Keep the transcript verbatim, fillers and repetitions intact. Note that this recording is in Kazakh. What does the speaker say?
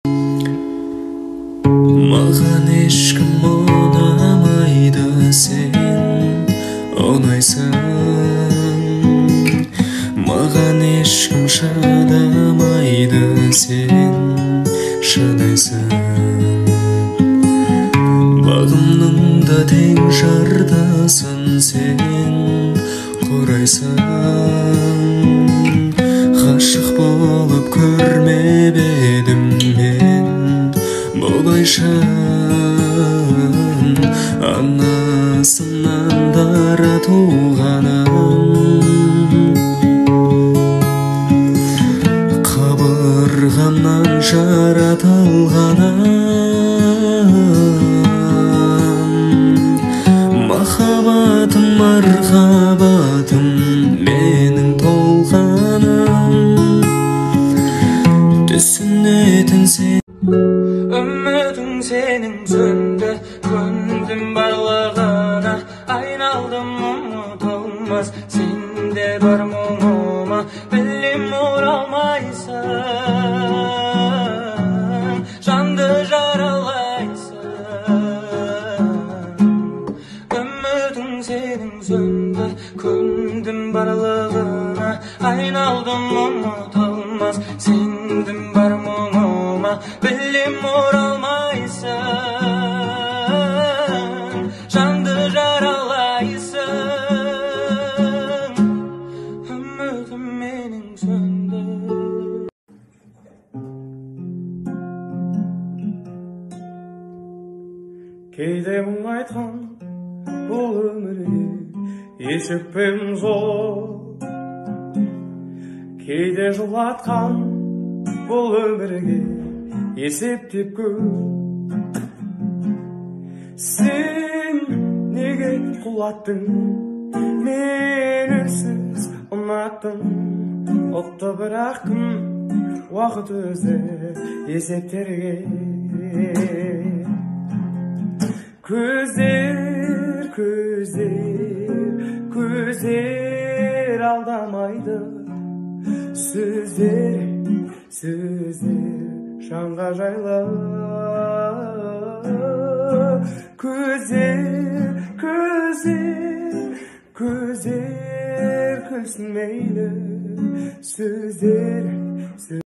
Маған ешкім ұнамайды, сен ұнайсың. Маған ешкім шыдамайды, сен шыдайсың. Бағымның да тең жартысын сен құрайсың. Ғашық болып көрмеп едім мен бұлайша, анасынан дара туғаным, қабырғамнан жаратылғаным. Махаббатым, мархабатым, менің толғаным. Түсінетін сен, үмітің сенің сөнді, көндім барлығына, айналдым ұмытылмас сенде бар мұңыма. Білем оралмайсың, жанды жаралайсың. Үмітің сенің сөнді, көндім барлығына, айналдым ұмытылмас сенде бар мұңыма. Білем оралмайсың, жанды жаралайсың. Үмітім менің сөнді. Кейде мұң айтқан бұл өмірге есіппен зор, кейде жылатқан бұл өмірге есептеп көр. Сен неге құлаттың, мен үнсіз ұнаттым. Ұқты бірақ кім, уақыт өзі есептерге. Көздер, көздер, көздер алдамайды. Сөздер, сөздер жанға жайлы. Көздер, көздер, көздер күлсін мейлі. Сөздер